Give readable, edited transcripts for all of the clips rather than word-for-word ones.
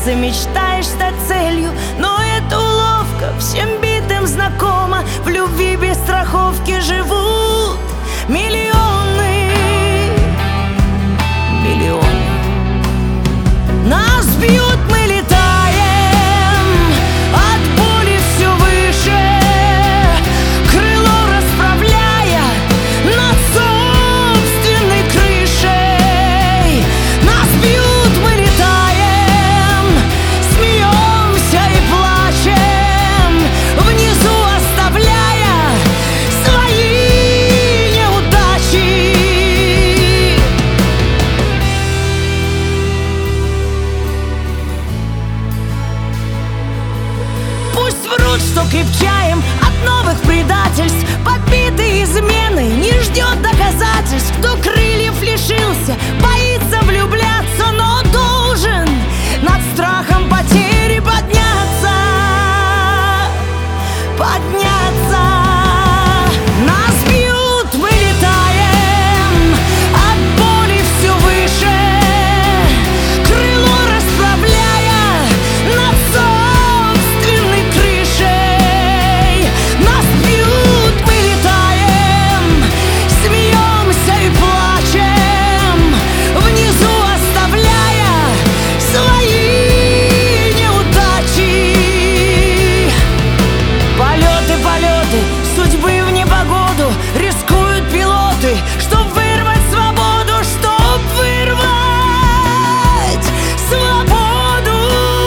сердце мечтаешь стать целью, но это уловка, всем битым знакома. В любви без страховки живут миллионы, миллионы. Нас бьют, мы летаем, от боли все выше, крыло расправляя над собственной крышей. Нас бьют, мы летаем, смеемся и плачем, внизу оставляя свои неудачи. Пусть врут, что крепчаем от новых предательств, подбитые измены, не ждет доказательств. Кто крыльев лишился, боится влюбляться, но должен над страхом потери подняться, подняться. Нас бьют, мы летаем, от боли все выше, крыло расправляя над собственной крышей. Нас бьют, мы летаем, смеемся и плачем, внизу оставляя свои неудачи. Полеты, полеты, судьбы в непогоду, рискуют пилоты, чтоб вырвать свободу, чтоб вырвать свободу.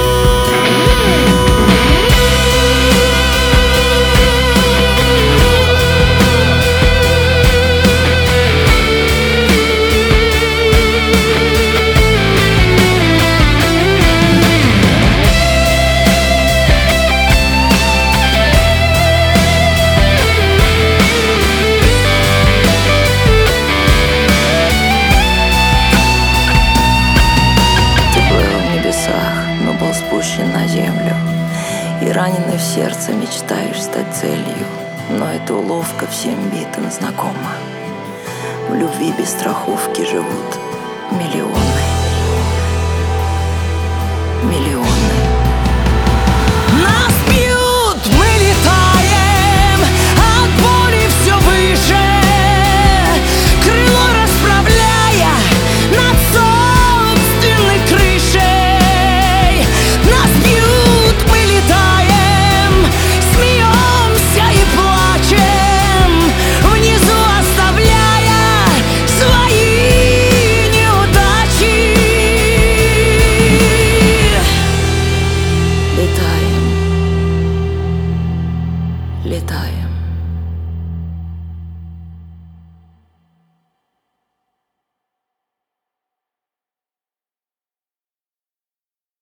Ты плыл в небесах, но был спущен на землю, и раненый в сердце мечтаешь стать целью. Но эта уловка всем битым знакома. В любви без страховки живут миллионы, миллионы. Нас бьют, мы летаем, от боли все выше, крыло расправляя над собственной крышей. Нас бьют, мы летаем, смеемся и плачем, внизу оставляя свои неудачи. Летаем, летаем.